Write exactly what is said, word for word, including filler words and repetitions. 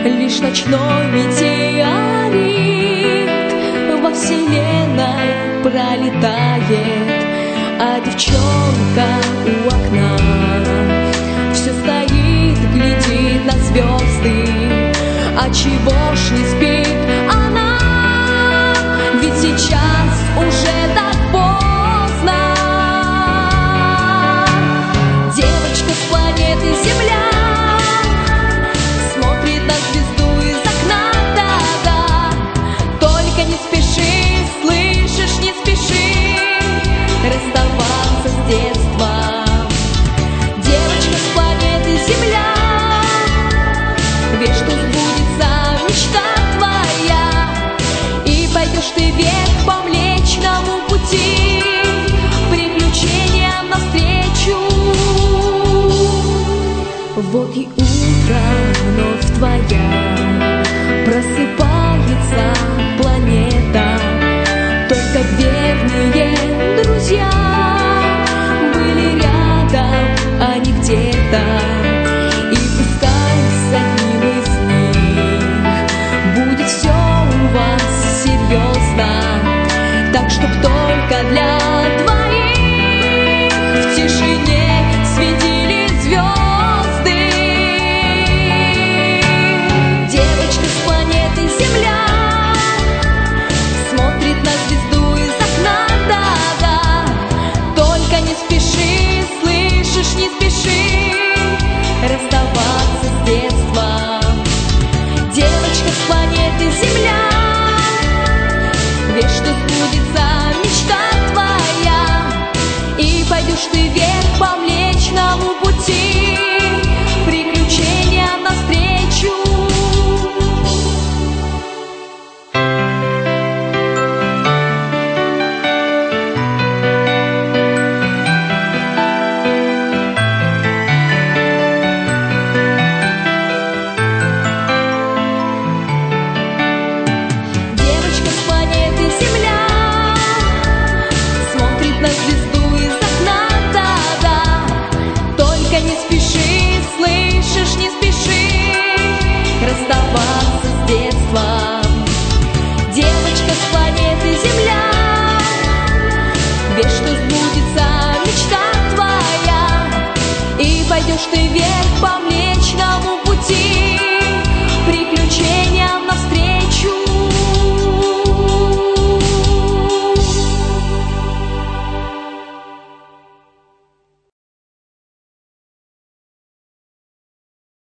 лишь ночной метеорит во вселенной пролетает, а девчонка у окна все стоит, глядит на звезды. А чего ж не спит она? Ведь сейчас уже так поздно. Девочка с планеты Земля смотрит на звезду из окна, да-да. Только не спеши, слышишь, не спеши расставаться с детством. Девочка с планеты Земля, верь, что сбудется мечта твоя, и пойдешь ты вверх по Млечному пути, приключениям навстречу. Вот и утро вновь твоя, просыпается планета. Только верные друзья были рядом, а не где-то. И пускай с одним из них будет все у вас серьезно, так чтоб только для двоих в тишине светили звезды. Девочка с планеты Земля смотрит на звезду из окна, да-да. Только не спеши, слышишь, не спеши расставаться с детством. Девочка с планеты Земля, верь, что сбудется мечта твоя, и пойдешь ты вверх по Млечному пути, приключениям навстречу. Девочка с планеты Земля смотрит на звезду из окна, да-да. Только не спеши, слышишь, не спеши расставаться с детством. Девочка с планеты Земля, верь, что сбудется мечта твоя, и пойдешь ты вверх по